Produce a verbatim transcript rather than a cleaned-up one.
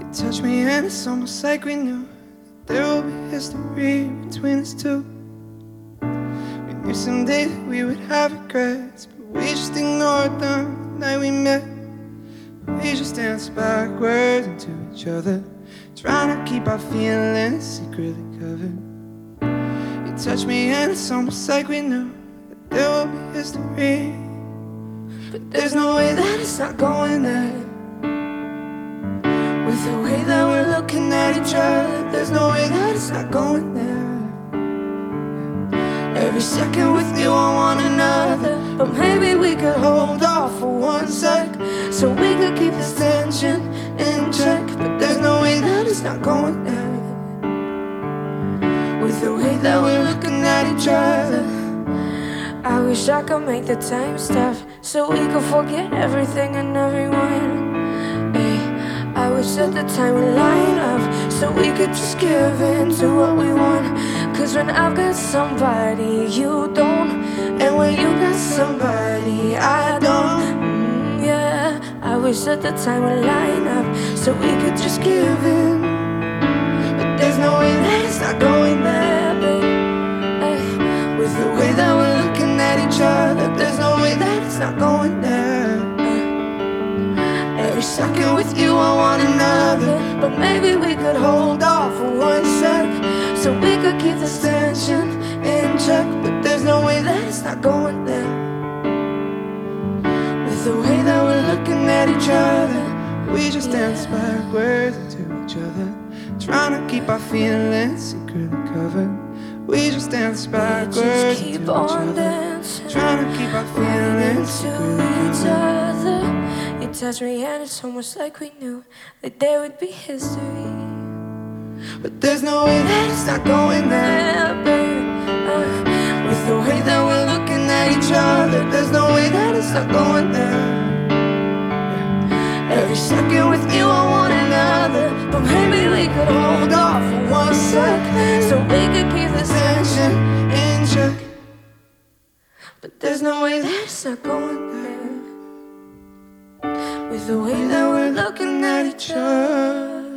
Touch me and it's almost like we knew there will be history between us two. We knew someday that we would have regrets, but we just ignored them the night we met. We just danced backwards into each other, trying to keep our feelings secretly covered. You touch me and it's almost like we knew that there will be history, but there's no way that it's not going there. With the way that we're looking at each other, there's no way that it's not going there. Every second with you on one another, but maybe we could hold off for one sec, so we could keep this tension in check. But there's no way that it's not going there. With the way that we're looking at each other, I wish I could make the time stop, so we could forget everything and everyone. I wish that the time would line up, so we could just give in to what we want. Cause when I've got somebody you don't, and when you got somebody I don't, mm, yeah. I wish that the time would line up, so we could just give in. but there's no way that it's not going there, babe. Ay, With the way that we're looking at each other, there's no way that it's not going there. Every second with you on one another, but maybe we could hold off for one sec, so we could keep this tension in check. But there's no way that it's not going there. With the way that we're looking at each other, we just dance backwards into each other, trying to keep our feelings secretly covered. We just dance backwards just into keep each on other, dancing, trying to keep our feelings to secretly each covered. other. You touch me and it's almost like we knew that there would be history, But there's no way that it's not going there. yeah, babe. Uh, With the way that we're looking at each other, there's no way that it's not going there. Every second with you on one another, but maybe we could hold off for one sec, so we could keep this tension in check. But there's no way that it's not going there. With the way that we're looking at each other.